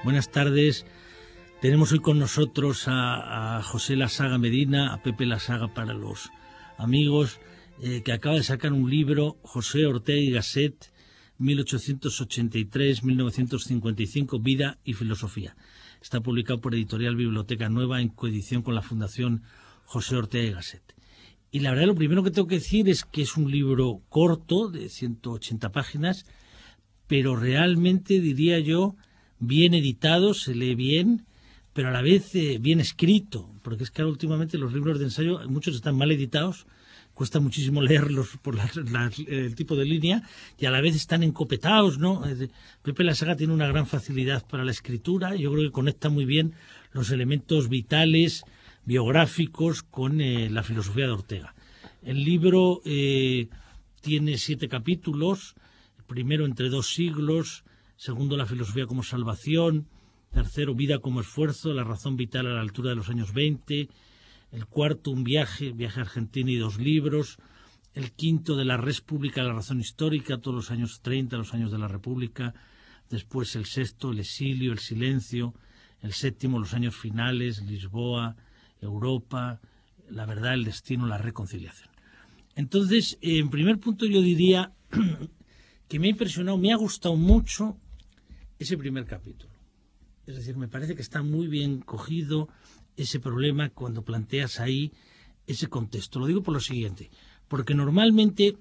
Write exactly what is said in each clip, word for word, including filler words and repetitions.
Buenas tardes. Tenemos hoy con nosotros a, a José Lasaga Medina, a Pepe Lasaga para los amigos, eh, que acaba de sacar un libro, José Ortega y Gasset, mil ochocientos ochenta y tres a mil novecientos cincuenta y cinco, Vida y Filosofía. Está publicado por Editorial Biblioteca Nueva en coedición con la Fundación José Ortega y Gasset. Y la verdad, lo primero que tengo que decir es que es un libro corto, de ciento ochenta páginas, pero realmente, diría yo, bien editado, se lee bien, pero a la vez eh, bien escrito, porque es que ahora últimamente los libros de ensayo, muchos están mal editados, cuesta muchísimo leerlos por la, la, el tipo de línea, y a la vez están encopetados, ¿no? Pepe Lasaga tiene una gran facilidad para la escritura, yo creo que conecta muy bien los elementos vitales, biográficos, con eh, la filosofía de Ortega. El libro eh, tiene siete capítulos, el primero Entre dos siglos, segundo La filosofía como salvación, tercero Vida como esfuerzo, la razón vital a la altura de los años veinte, el cuarto Un viaje, viaje a Argentina y dos libros, el quinto De la res pública a la razón histórica, todos los años treinta, los años de la República, después el sexto El exilio, el silencio, el séptimo Los años finales, Lisboa, Europa, la verdad, el destino, la reconciliación. Entonces, en primer punto yo diría que me ha impresionado, me ha gustado mucho ese primer capítulo. Es decir, me parece que está muy bien cogido ese problema cuando planteas ahí ese contexto. Lo digo por lo siguiente, porque normalmente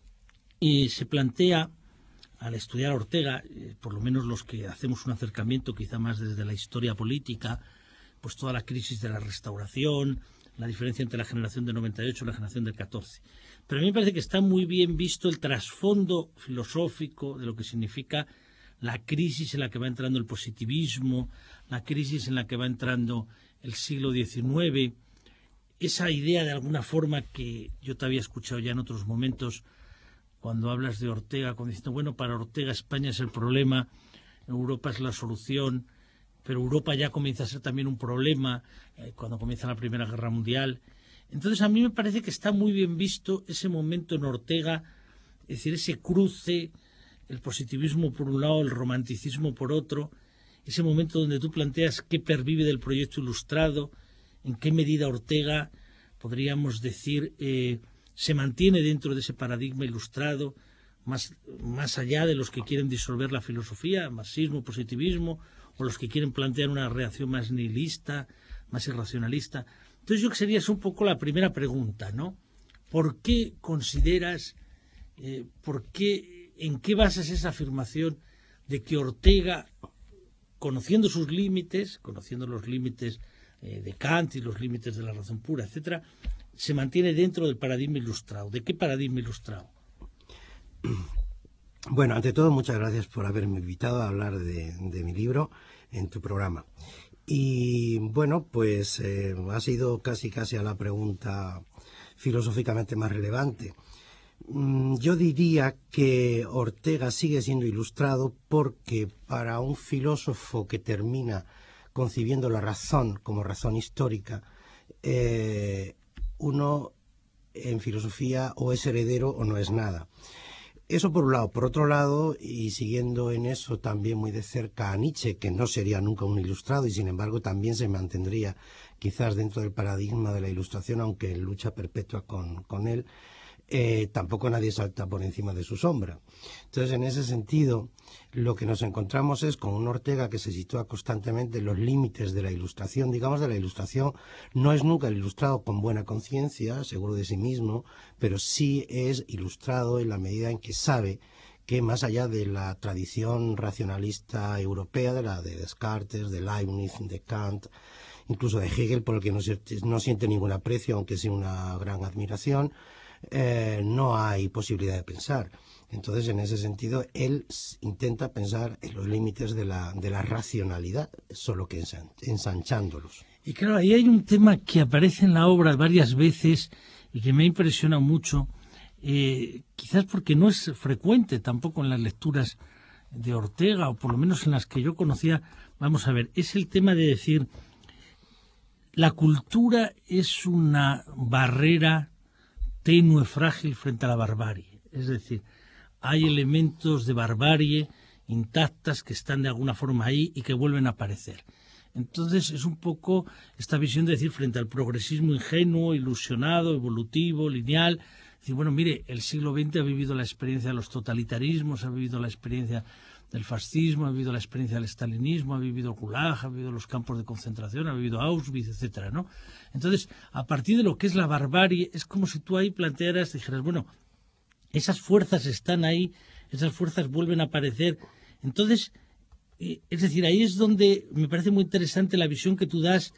eh, se plantea, al estudiar a Ortega, eh, por lo menos los que hacemos un acercamiento quizá más desde la historia política, pues toda la crisis de la Restauración, la diferencia entre la generación del noventa y ocho y la generación del catorce. Pero a mí me parece que está muy bien visto el trasfondo filosófico de lo que significa la crisis en la que va entrando el positivismo, la crisis en la que va entrando el siglo diecinueve, esa idea de alguna forma que yo te había escuchado ya en otros momentos cuando hablas de Ortega, cuando dices, bueno, para Ortega España es el problema, Europa es la solución, pero Europa ya comienza a ser también un problema eh, cuando comienza la Primera Guerra Mundial. Entonces a mí me parece que está muy bien visto ese momento en Ortega, es decir, ese cruce, el positivismo por un lado, el romanticismo por otro, ese momento donde tú planteas qué pervive del proyecto ilustrado, en qué medida Ortega, podríamos decir, eh, se mantiene dentro de ese paradigma ilustrado, más, más allá de los que quieren disolver la filosofía, marxismo, positivismo, o los que quieren plantear una reacción más nihilista, más irracionalista. Entonces yo creo que sería esa un poco la primera pregunta, ¿no? ¿Por qué consideras, eh, por qué, en qué basas esa afirmación de que Ortega, conociendo sus límites, conociendo los límites eh, de Kant y los límites de la razón pura, etcétera, se mantiene dentro del paradigma ilustrado? ¿De qué paradigma ilustrado? Bueno, ante todo, muchas gracias por haberme invitado a hablar de, de mi libro en tu programa. Y bueno, pues eh, ha sido casi casi a la pregunta filosóficamente más relevante. Mm, yo diría que Ortega sigue siendo ilustrado porque para un filósofo que termina concibiendo la razón como razón histórica, eh, uno en filosofía o es heredero o no es nada. Eso por un lado. Por otro lado, y siguiendo en eso también muy de cerca a Nietzsche, que no sería nunca un ilustrado y sin embargo también se mantendría quizás dentro del paradigma de la ilustración, aunque en lucha perpetua con, con él, eh, tampoco nadie salta por encima de su sombra. Entonces, en ese sentido, lo que nos encontramos es con un Ortega que se sitúa constantemente en los límites de la ilustración, digamos de la ilustración. No es nunca el ilustrado con buena conciencia, seguro de sí mismo, pero sí es ilustrado en la medida en que sabe que más allá de la tradición racionalista europea, de la de Descartes, de Leibniz, de Kant, incluso de Hegel, por el que no, no siente ningún aprecio, aunque sí una gran admiración, eh, no hay posibilidad de pensar. Entonces, en ese sentido, él intenta pensar en los límites de la, de la racionalidad, solo que ensan, ensanchándolos. Y claro, ahí hay un tema que aparece en la obra varias veces y que me ha impresionado mucho, eh, quizás porque no es frecuente tampoco en las lecturas de Ortega, o por lo menos en las que yo conocía. Vamos a ver, es el tema de decir, la cultura es una barrera tenue, frágil frente a la barbarie. Es decir, hay elementos de barbarie intactas, que están de alguna forma ahí y que vuelven a aparecer. Entonces es un poco esta visión de decir, frente al progresismo ingenuo, ilusionado, evolutivo, lineal, decir, bueno, mire, el siglo veinte ha vivido la experiencia de los totalitarismos, ha vivido la experiencia del fascismo, ha vivido la experiencia del stalinismo, ha vivido el Gulag, ha vivido los campos de concentración, ha vivido Auschwitz, etcétera, ¿no? Entonces, a partir de lo que es la barbarie, es como si tú ahí plantearas, dijeras, bueno, esas fuerzas están ahí, esas fuerzas vuelven a aparecer. Entonces, eh, es decir, ahí es donde me parece muy interesante la visión que tú das,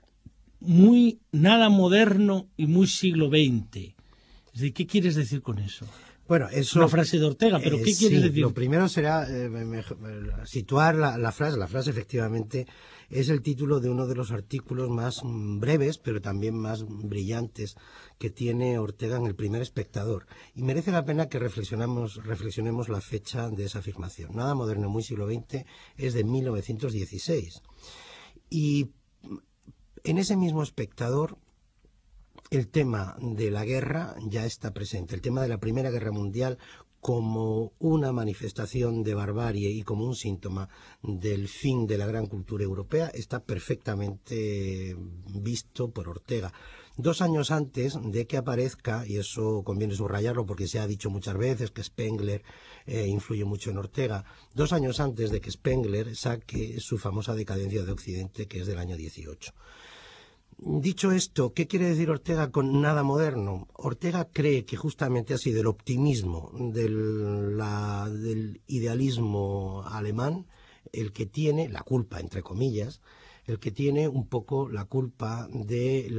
muy nada moderno y muy siglo veinte. Es decir, ¿qué quieres decir con eso? Bueno, eso, es una frase de Ortega, pero ¿qué eh, quieres sí, decir? Lo primero será eh, situar la, la frase. La frase, efectivamente, es el título de uno de los artículos más breves, pero también más brillantes que tiene Ortega en El Primer Espectador. Y merece la pena que reflexionamos, reflexionemos la fecha de esa afirmación. Nada moderno, muy siglo veinte, es de mil novecientos dieciséis. Y en ese mismo Espectador, el tema de la guerra ya está presente. El tema de la Primera Guerra Mundial como una manifestación de barbarie y como un síntoma del fin de la gran cultura europea está perfectamente visto por Ortega. Dos años antes de que aparezca, y eso conviene subrayarlo porque se ha dicho muchas veces que Spengler eh, influye mucho en Ortega, dos años antes de que Spengler saque su famosa Decadencia de Occidente, que es del año dieciocho. Dicho esto, ¿qué quiere decir Ortega con nada moderno? Ortega cree que justamente ha sido el optimismo del, la, del idealismo alemán el que tiene la culpa, entre comillas, el que tiene un poco la culpa de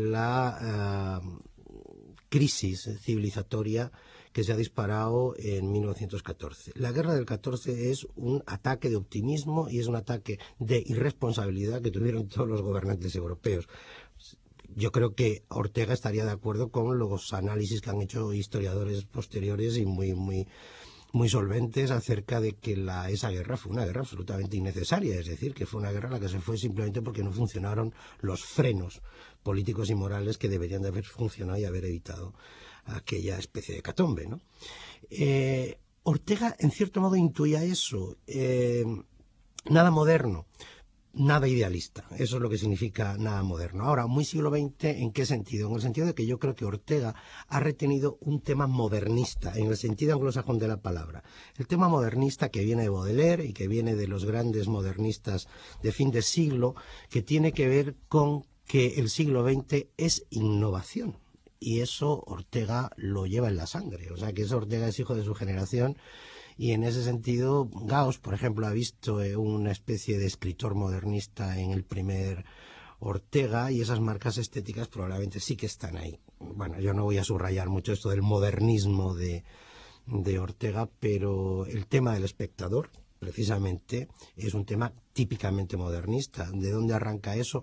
la uh, crisis civilizatoria que se ha disparado en mil novecientos catorce. La guerra del catorce es un ataque de optimismo y es un ataque de irresponsabilidad que tuvieron todos los gobernantes europeos. Yo creo que Ortega estaría de acuerdo con los análisis que han hecho historiadores posteriores y muy muy muy solventes acerca de que la, esa guerra fue una guerra absolutamente innecesaria, es decir, que fue una guerra a la que se fue simplemente porque no funcionaron los frenos políticos y morales que deberían de haber funcionado y haber evitado aquella especie de hecatombe, ¿no? Eh, Ortega, en cierto modo, intuía eso. Eh, nada moderno. Nada idealista, eso es lo que significa nada moderno. Ahora, muy siglo veinte, ¿en qué sentido? En el sentido de que yo creo que Ortega ha retenido un tema modernista, en el sentido anglosajón de la palabra. El tema modernista que viene de Baudelaire y que viene de los grandes modernistas de fin de siglo, que tiene que ver con que el siglo veinte es innovación. Y eso Ortega lo lleva en la sangre, o sea que eso Ortega es hijo de su generación. Y en ese sentido, Gauss, por ejemplo, ha visto eh, una especie de escritor modernista en el primer Ortega, y esas marcas estéticas probablemente sí que están ahí. Bueno, yo no voy a subrayar mucho esto del modernismo de, de Ortega, pero el tema del espectador, precisamente, es un tema típicamente modernista. ¿De dónde arranca eso?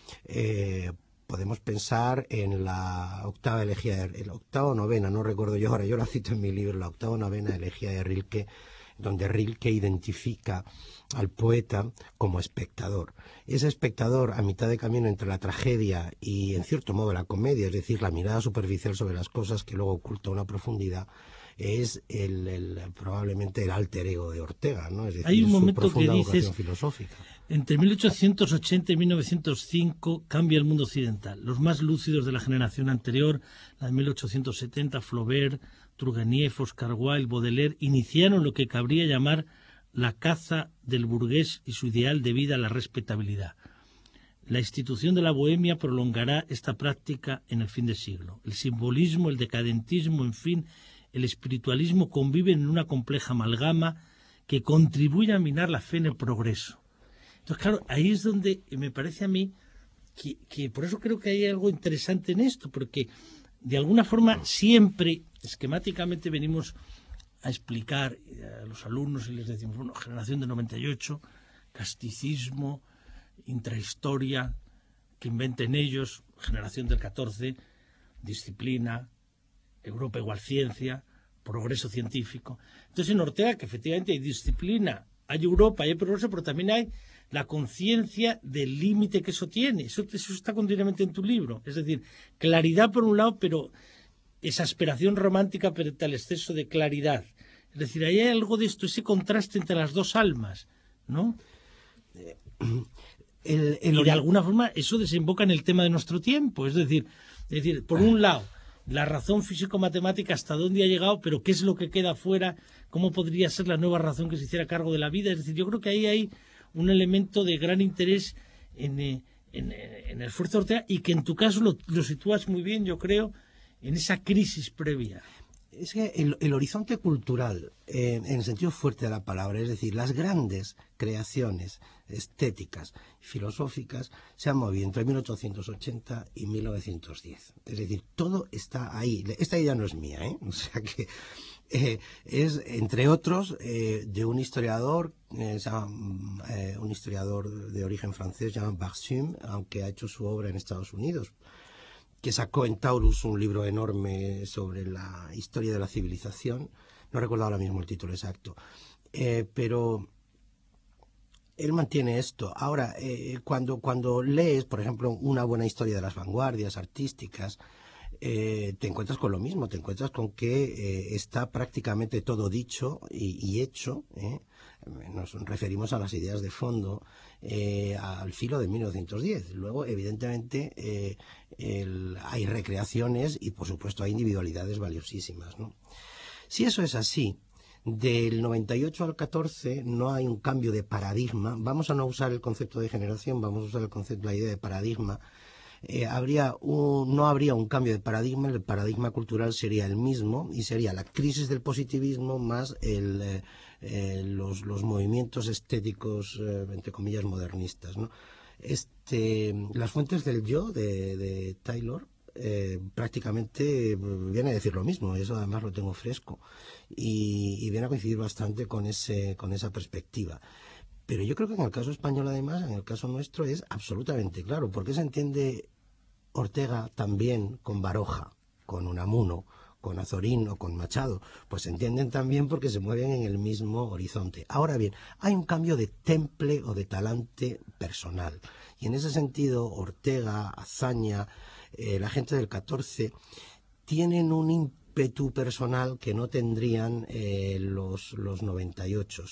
Eh, Podemos pensar en la octava elegía, de, la octava novena, no recuerdo yo ahora, yo la cito en mi libro, la octava novena elegía de Rilke, donde Rilke identifica al poeta como espectador. Ese espectador a mitad de camino entre la tragedia y, en cierto modo, la comedia, es decir, la mirada superficial sobre las cosas que luego oculta una profundidad, es el, el, probablemente el alter ego de Ortega, ¿no? Es decir, hay un momento su profunda que dices, vocación filosófica. Entre mil ochocientos ochenta y mil novecientos cinco cambia el mundo occidental. Los más lúcidos de la generación anterior, la de mil ochocientos setenta, Flaubert, Turgeniev, Oscar Wilde, Baudelaire, iniciaron lo que cabría llamar la caza del burgués y su ideal de vida a la respetabilidad. La institución de la bohemia prolongará esta práctica en el fin de siglo. El simbolismo, el decadentismo, en fin, el espiritualismo conviven en una compleja amalgama que contribuye a minar la fe en el progreso. Entonces, claro, ahí es donde me parece a mí que, que por eso creo que hay algo interesante en esto, porque de alguna forma siempre, esquemáticamente, venimos a explicar a los alumnos y les decimos, bueno, generación de noventa y ocho, casticismo, intrahistoria, que inventen ellos, generación del catorce, disciplina, Europa igual ciencia, progreso científico. Entonces en Ortega, que efectivamente hay disciplina, hay Europa, hay progreso, pero también hay la conciencia del límite que eso tiene. Eso, eso está continuamente en tu libro. Es decir, claridad por un lado, pero exasperación romántica frente al exceso de claridad. Es Es decir, ahí hay algo de esto, ese contraste entre las dos almas, ¿no? El, el y de alguna forma eso desemboca en el tema de nuestro tiempo. Es decir, es decir, por un lado, la razón físico-matemática hasta dónde ha llegado, pero qué es lo que queda fuera, cómo podría ser la nueva razón que se hiciera cargo de la vida. Es decir, yo creo que ahí hay un elemento de gran interés en, en, en el esfuerzo de Ortega, y que en tu caso lo, lo sitúas muy bien, yo creo, en esa crisis previa. Es que el, el horizonte cultural, eh, en el sentido fuerte de la palabra, es decir, las grandes creaciones estéticas, filosóficas, se han movido entre mil ochocientos ochenta y mil novecientos diez. Es decir, todo está ahí. Esta idea no es mía, ¿eh? O sea que eh, es, entre otros, eh, de un historiador, eh, se llama, eh, un historiador de origen francés, se llama Barsume, aunque ha hecho su obra en Estados Unidos, que sacó en Taurus un libro enorme sobre la historia de la civilización. No recuerdo ahora mismo el título exacto. Eh, pero él mantiene esto. Ahora, eh, cuando, cuando lees, por ejemplo, una buena historia de las vanguardias artísticas, eh, te encuentras con lo mismo. Te encuentras con que eh, está prácticamente todo dicho y, y hecho. ¿eh? Nos referimos a las ideas de fondo, eh, al filo de mil novecientos diez. Luego, evidentemente, eh, el, hay recreaciones y, por supuesto, hay individualidades valiosísimas, ¿no? Si eso es así, del noventa y ocho al catorce no hay un cambio de paradigma. Vamos a no usar el concepto de generación, vamos a usar el concepto, la idea de paradigma. Eh, habría un, no habría un cambio de paradigma, el paradigma cultural sería el mismo y sería la crisis del positivismo más el, eh, eh, los, los movimientos estéticos, eh, entre comillas, modernistas, ¿no? Este, las fuentes del yo de, de Taylor eh, prácticamente viene a decir lo mismo, eso además lo tengo fresco y, y viene a coincidir bastante con, ese, con esa perspectiva. Pero yo creo que en el caso español, además, en el caso nuestro, es absolutamente claro. ¿Por qué se entiende Ortega también con Baroja, con Unamuno, con Azorín o con Machado? Pues se entienden también porque se mueven en el mismo horizonte. Ahora bien, hay un cambio de temple o de talante personal. Y en ese sentido, Ortega, Azaña, eh, la gente del catorce, tienen un ímpetu personal que no tendrían eh, los, los noventa y ocho.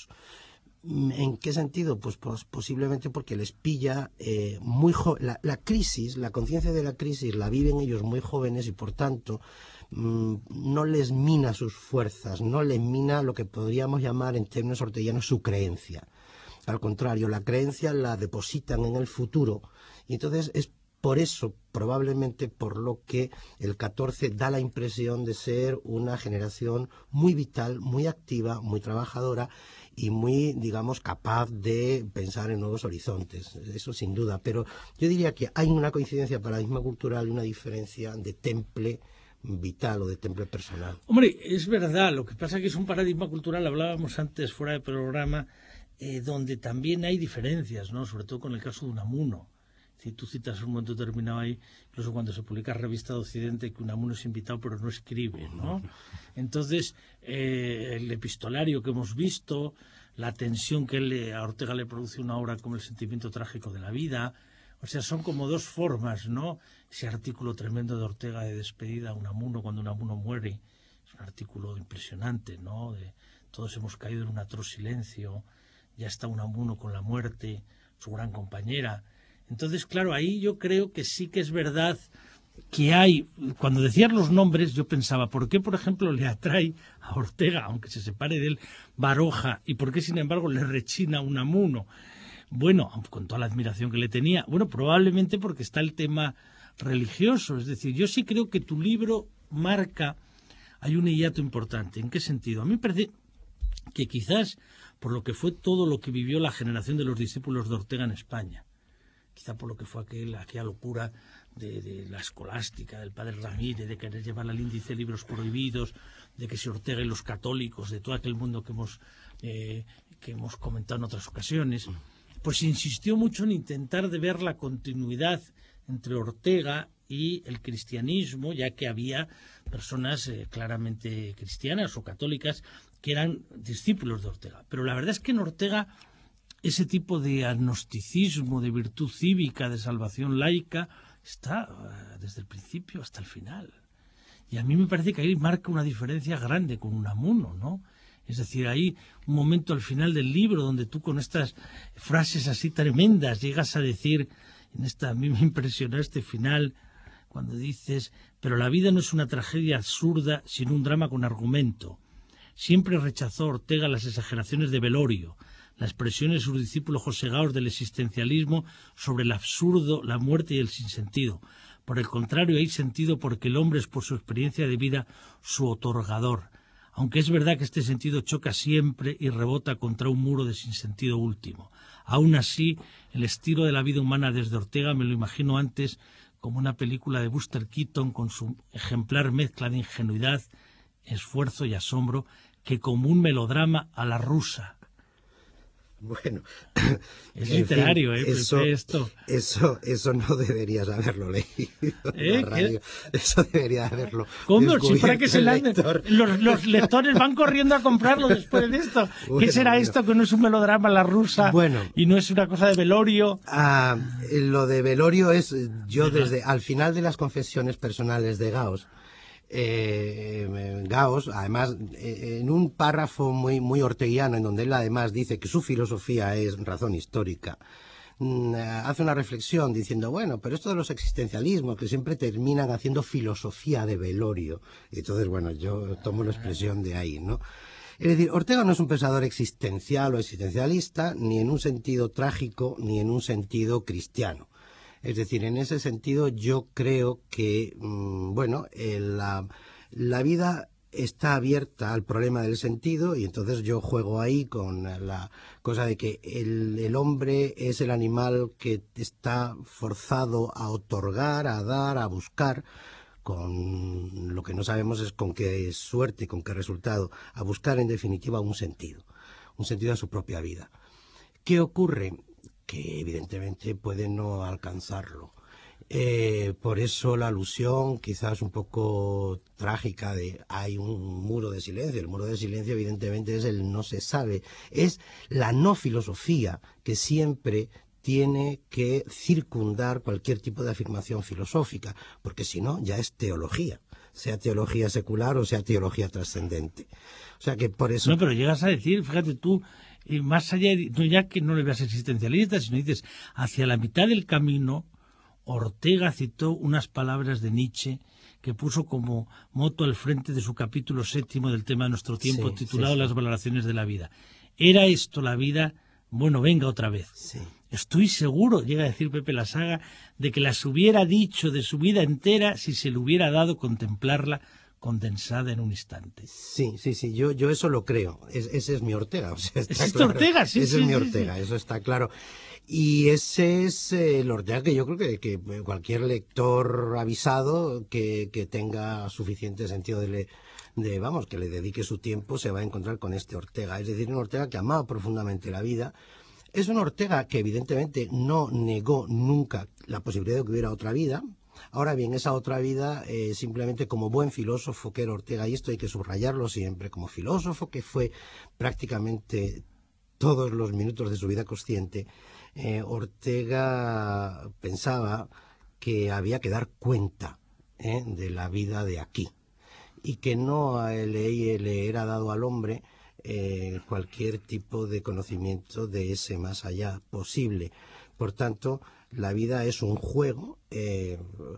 ¿En qué sentido? Pues, pues posiblemente porque les pilla eh, muy joven. La, la crisis, la conciencia de la crisis la viven ellos muy jóvenes y por tanto mmm, no les mina sus fuerzas, no les mina lo que podríamos llamar en términos orteguianos su creencia. Al contrario, la creencia la depositan en el futuro y entonces es por eso, probablemente por lo que el catorce da la impresión de ser una generación muy vital, muy activa, muy trabajadora y muy, digamos, capaz de pensar en nuevos horizontes. Eso sin duda. Pero yo diría que hay una coincidencia paradigma cultural y una diferencia de temple vital o de temple personal. Hombre, es verdad. Lo que pasa es que es un paradigma cultural, hablábamos antes fuera del programa, eh, donde también hay diferencias, ¿no? Sobre todo con el caso de Unamuno. Si tú citas un momento determinado ahí, incluso cuando se publica Revista de Occidente, que Unamuno es invitado pero no escribe, ¿no? Entonces, eh, el epistolario que hemos visto, la tensión que él, a Ortega le produce una obra como El sentimiento trágico de la vida, o sea, son como dos formas, ¿no? Ese artículo tremendo de Ortega de despedida a Unamuno cuando Unamuno muere, es un artículo impresionante, ¿no? De, todos hemos caído en un atroz silencio, ya está Unamuno con la muerte, su gran compañera. Entonces, claro, ahí yo creo que sí que es verdad que hay, cuando decías los nombres, yo pensaba, ¿por qué, por ejemplo, le atrae a Ortega, aunque se separe de él, Baroja, y por qué, sin embargo, le rechina Unamuno? Bueno, con toda la admiración que le tenía, bueno, probablemente porque está el tema religioso, es decir, yo sí creo que tu libro marca, hay un hiato importante. ¿En qué sentido? A mí me parece que quizás por lo que fue todo lo que vivió la generación de los discípulos de Ortega en España, quizá por lo que fue aquel, aquella locura de, de la escolástica, del padre Ramírez, de querer llevar al índice de libros prohibidos, de que si Ortega y los católicos, de todo aquel mundo que hemos, eh, que hemos comentado en otras ocasiones, pues insistió mucho en intentar de ver la continuidad entre Ortega y el cristianismo, ya que había personas eh, claramente cristianas o católicas que eran discípulos de Ortega. Pero la verdad es que en Ortega ese tipo de agnosticismo, de virtud cívica, de salvación laica, está uh, desde el principio hasta el final. Y a mí me parece que ahí marca una diferencia grande con Unamuno, ¿no? Es decir, hay un momento al final del libro donde tú con estas frases así tremendas llegas a decir, en esta, a mí me impresionó este final, cuando dices, pero la vida no es una tragedia absurda, sino un drama con argumento. Siempre rechazó Ortega las exageraciones de Velorio, la expresión de su discípulo José Gaos del existencialismo sobre el absurdo, la muerte y el sinsentido. Por el contrario, hay sentido porque el hombre es por su experiencia de vida su otorgador, aunque es verdad que este sentido choca siempre y rebota contra un muro de sinsentido último. Aún así, el estilo de la vida humana desde Ortega me lo imagino antes como una película de Buster Keaton con su ejemplar mezcla de ingenuidad, esfuerzo y asombro, que como un melodrama a la rusa. Bueno, es literario, fin, ¿eh? Eso, esto. Eso, eso no deberías haberlo leído ¿Eh? en la radio. Eso debería haberlo. ¿Cómo? Si para que se la... los, los lectores van corriendo a comprarlo después de esto. Bueno, ¿Qué será bueno. esto que no es un melodrama a la rusa bueno, y no es una cosa de Velorio? Ah, lo de Velorio es, yo desde al final de las confesiones personales de Gaos, Eh, Gaos, además, eh, en un párrafo muy, muy orteguiano, en donde él además dice que su filosofía es razón histórica, mm, hace una reflexión diciendo, bueno, pero esto de los existencialismos, que siempre terminan haciendo filosofía de Velorio. Y entonces, bueno, yo tomo la expresión de ahí, ¿no? Es decir, Ortega no es un pensador existencial o existencialista, ni en un sentido trágico, ni en un sentido cristiano. Es decir, en ese sentido yo creo que, mmm, bueno, eh, la, la vida está abierta al problema del sentido y entonces yo juego ahí con la cosa de que el, el hombre es el animal que está forzado a otorgar, a dar, a buscar, con lo que no sabemos es con qué suerte, con qué resultado, a buscar en definitiva un sentido, un sentido a su propia vida. ¿Qué ocurre? Que evidentemente puede no alcanzarlo. Eh, por eso la alusión quizás un poco trágica de hay un muro de silencio. El muro de silencio evidentemente es el no se sabe, es la no filosofía que siempre tiene que circundar cualquier tipo de afirmación filosófica, porque si no ya es teología, sea teología secular o sea teología trascendente. O sea que por eso... No, pero llegas a decir, fíjate tú, y más allá, de, no ya que no le veas existencialista, sino dices, hacia la mitad del camino, Ortega citó unas palabras de Nietzsche que puso como moto al frente de su capítulo séptimo del tema de nuestro tiempo, sí, titulado sí, sí. Las valoraciones de la vida. ¿Era esto la vida? Bueno, venga otra vez. Sí. Estoy seguro, llega a decir Pepe Lasaga, de que las hubiera dicho de su vida entera si se le hubiera dado contemplarla condensada en un instante. Sí, sí, sí, yo, yo eso lo creo. Es, ese es mi Ortega. O sea, está ¿Es claro. Ortega? Sí, ese sí, es mi sí, Ortega, sí. Eso está claro. Y ese es eh, el Ortega que yo creo que, que cualquier lector avisado que, que tenga suficiente sentido de, le, de, vamos, que le dedique su tiempo se va a encontrar con este Ortega. Es decir, un Ortega que amaba profundamente la vida. Es un Ortega que evidentemente no negó nunca la posibilidad de que hubiera otra vida. Ahora bien, esa otra vida, eh, simplemente como buen filósofo que era Ortega, y esto hay que subrayarlo siempre, como filósofo que fue prácticamente todos los minutos de su vida consciente, eh, Ortega pensaba que había que dar cuenta eh, de la vida de aquí y que no le, le era dado al hombre eh, cualquier tipo de conocimiento de ese más allá posible. Por tanto, la vida es un juego. Eh,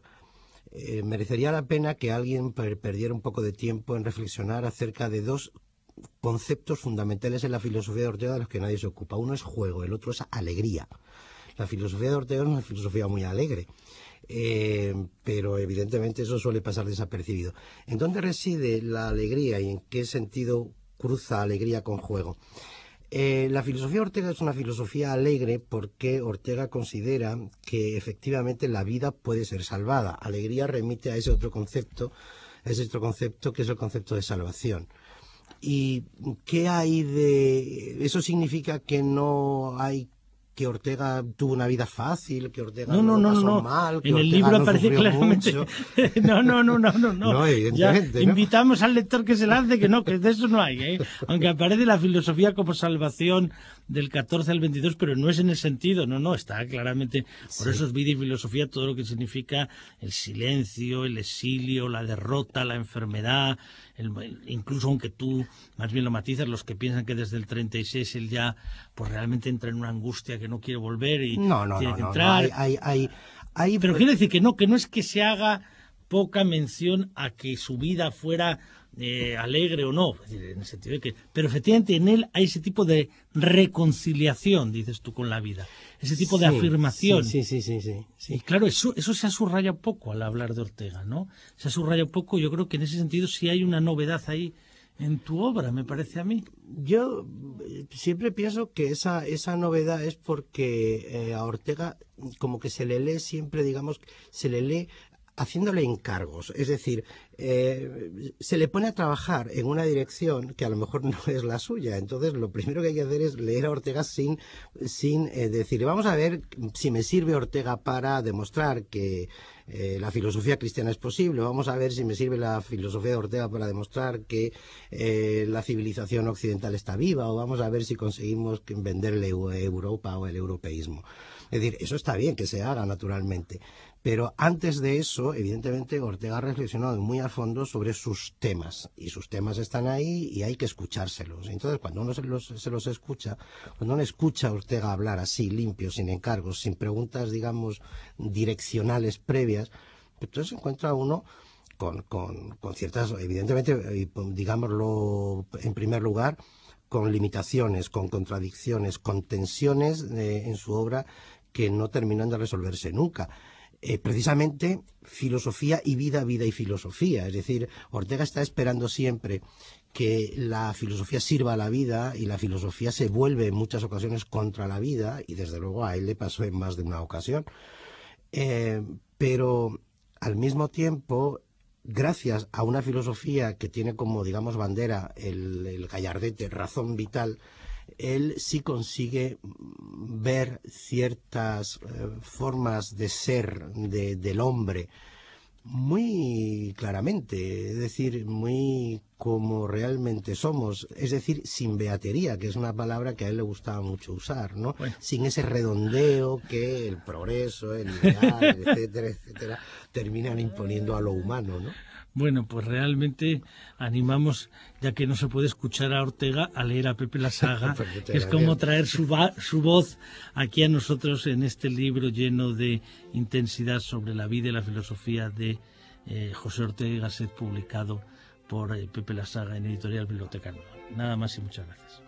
eh, merecería la pena que alguien per perdiera un poco de tiempo en reflexionar acerca de dos conceptos fundamentales en la filosofía de Ortega de los que nadie se ocupa. Uno es juego, el otro es alegría. La filosofía de Ortega es una filosofía muy alegre, eh, pero evidentemente eso suele pasar desapercibido. ¿En dónde reside la alegría y en qué sentido cruza alegría con juego? Eh, la filosofía de Ortega es una filosofía alegre porque Ortega considera que efectivamente la vida puede ser salvada. Alegría remite a ese otro concepto, a ese otro concepto que es el concepto de salvación. ¿Y qué hay de...? ¿Eso significa que no hay... que Ortega tuvo una vida fácil, que Ortega no, no, no, no, pasó no. mal, que en el Ortega libro no aparece claramente. Mucho. no, no, no, no, no, no. No, evidentemente, ya ¿no? Invitamos al lector que se lance que no, que de eso no hay, ¿eh? Aunque aparece la filosofía como salvación del catorce al veintidós, pero no es en el sentido, no, no, está claramente, por Sí. eso es vida y filosofía, todo lo que significa el silencio, el exilio, la derrota, la enfermedad, el, el, incluso aunque tú más bien lo matizas, los que piensan que desde el treinta y seis él ya pues realmente entra en una angustia que no quiere volver y No, no, tiene no, que no, no, entrar. hay, hay, hay, hay- Pero quiero decir que no, que no es que se haga poca mención a que su vida fuera eh, alegre o no, es decir, en el sentido de que, pero efectivamente en él hay ese tipo de reconciliación, dices tú, con la vida, ese tipo de Sí, afirmación. Sí, sí, sí, sí, sí, sí. Y claro, eso, eso se ha subrayado poco al hablar de Ortega, ¿no? Se ha subrayado poco, yo creo que en ese sentido sí hay una novedad ahí en tu obra, me parece a mí. Yo eh, siempre pienso que esa, esa novedad es porque eh, a Ortega como que se le lee siempre, digamos, se le lee haciéndole encargos, es decir, eh, se le pone a trabajar en una dirección que a lo mejor no es la suya. Entonces lo primero que hay que hacer es leer a Ortega sin, sin eh, decir, vamos a ver si me sirve Ortega para demostrar que eh, la filosofía cristiana es posible, vamos a ver si me sirve la filosofía de Ortega para demostrar que eh, la civilización occidental está viva, o vamos a ver si conseguimos venderle Europa o el europeísmo. Es decir, eso está bien que se haga naturalmente, pero antes de eso, evidentemente, Ortega ha reflexionado muy a fondo sobre sus temas, y sus temas están ahí y hay que escuchárselos. Entonces, cuando uno se los, se los escucha, cuando uno escucha a Ortega hablar así, limpio, sin encargos, sin preguntas, digamos, direccionales previas, entonces se encuentra uno con, con, con ciertas, evidentemente, digámoslo en primer lugar, con limitaciones, con contradicciones, con tensiones eh, en su obra que no terminan de resolverse nunca. Eh, precisamente filosofía y vida, vida y filosofía. Es decir, Ortega está esperando siempre que la filosofía sirva a la vida, y la filosofía se vuelve en muchas ocasiones contra la vida, y desde luego a él le pasó en más de una ocasión. Eh, pero al mismo tiempo, gracias a una filosofía que tiene como, digamos, bandera el, el gallardete, razón vital, él sí consigue ver ciertas eh, formas de ser de, del hombre muy claramente, es decir, muy como realmente somos, es decir, sin beatería, que es una palabra que a él le gustaba mucho usar, ¿no? Bueno. Sin ese redondeo que el progreso, el ideal, etcétera, etcétera, terminan imponiendo a lo humano, ¿no? Bueno, pues realmente animamos, ya que no se puede escuchar a Ortega, a leer a Pepe la Saga, Pues que es como traer su, su voz aquí a nosotros en este libro lleno de intensidad sobre la vida y la filosofía de eh, José Ortega y Gasset, publicado por eh, Pepe la Saga en Editorial Biblioteca Nueva. Nada más y muchas gracias.